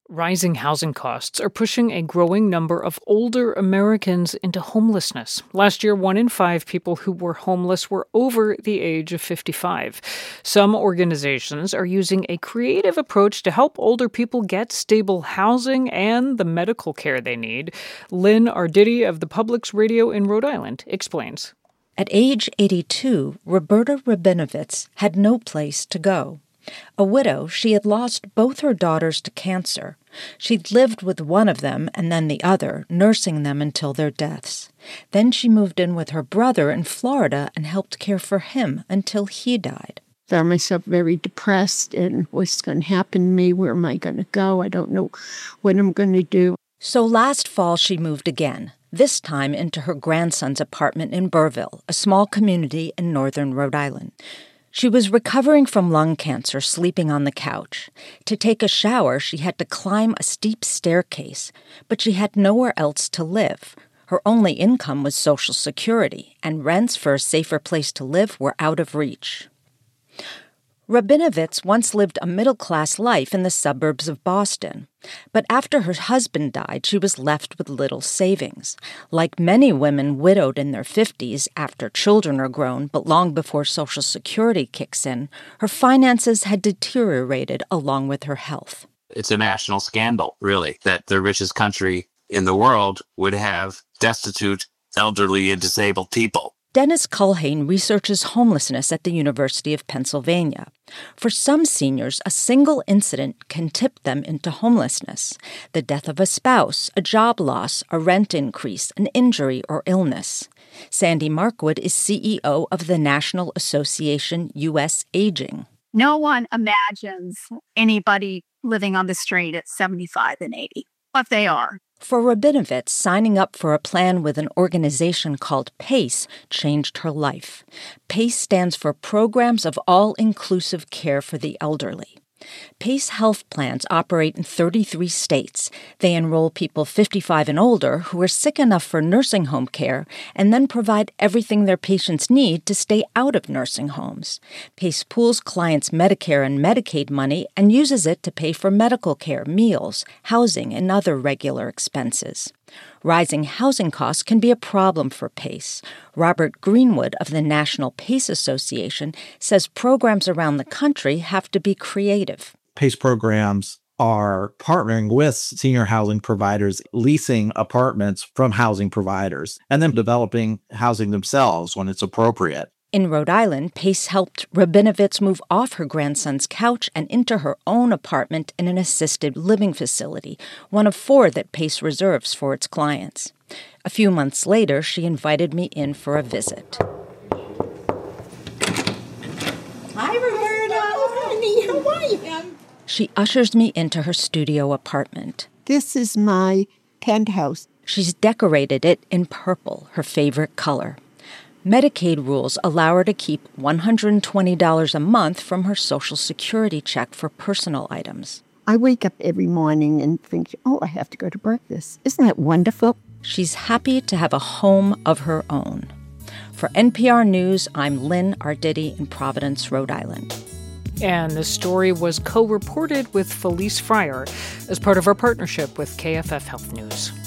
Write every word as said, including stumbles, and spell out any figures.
Rising housing costs are pushing a growing number of older Americans into homelessness. Last year, one in five people who were homeless were over the age of fifty-five. Some organizations are using a creative approach to help older people get stable housing and the medical care they need. Lynn Arditi of the Public's Radio in Rhode Island explains. At age eighty-two, Roberta Rabinovitz had no place to go. A widow, she had lost both her daughters to cancer. She'd lived with one of them and then the other, nursing them until their deaths. Then she moved in with her brother in Florida and helped care for him until he died. I found myself very depressed and what's going to happen to me? Where am I going to go? I don't know what I'm going to do. So last fall she moved again, this time into her grandson's apartment in Burville, a small community in northern Rhode Island. She was recovering from lung cancer, sleeping on the couch. To take a shower, she had to climb a steep staircase, but she had nowhere else to live. Her only income was Social Security, and rents for a safer place to live were out of reach. Rabinovitz once lived a middle-class life in the suburbs of Boston. But after her husband died, she was left with little savings. Like many women widowed in their fifties after children are grown, but long before Social Security kicks in, her finances had deteriorated along with her health. It's a national scandal, really, that the richest country in the world would have destitute, elderly, and disabled people. Dennis Culhane researches homelessness at the University of Pennsylvania. For some seniors, a single incident can tip them into homelessness. The death of a spouse, a job loss, a rent increase, an injury or illness. Sandy Markwood is C E O of the National Association U S Aging. No one imagines anybody living on the street at seventy-five and eighty, but they are. For Rabinovitz, signing up for a plan with an organization called PACE changed her life. PACE stands for Programs of All-Inclusive Care for the Elderly. PACE health plans operate in thirty-three states. They enroll people fifty-five and older who are sick enough for nursing home care and then provide everything their patients need to stay out of nursing homes. PACE pools clients' Medicare and Medicaid money and uses it to pay for medical care, meals, housing, and other regular expenses. Rising housing costs can be a problem for PACE. Robert Greenwood of the National PACE Association says programs around the country have to be creative. PACE programs are partnering with senior housing providers, leasing apartments from housing providers, and then developing housing themselves when it's appropriate. In Rhode Island, PACE helped Rabinovitz move off her grandson's couch and into her own apartment in an assisted living facility, one of four that PACE reserves for its clients. A few months later, she invited me in for a visit. Hi, Roberta. Honey, how are you? She ushers me into her studio apartment. This is my penthouse. She's decorated it in purple, her favorite color. Medicaid rules allow her to keep one hundred twenty dollars a month from her Social Security check for personal items. I wake up every morning and think, oh, I have to go to breakfast. Isn't that wonderful? She's happy to have a home of her own. For N P R News, I'm Lynn Arditi in Providence, Rhode Island. And the story was co-reported with Felice Fryer as part of our partnership with K F F Health News.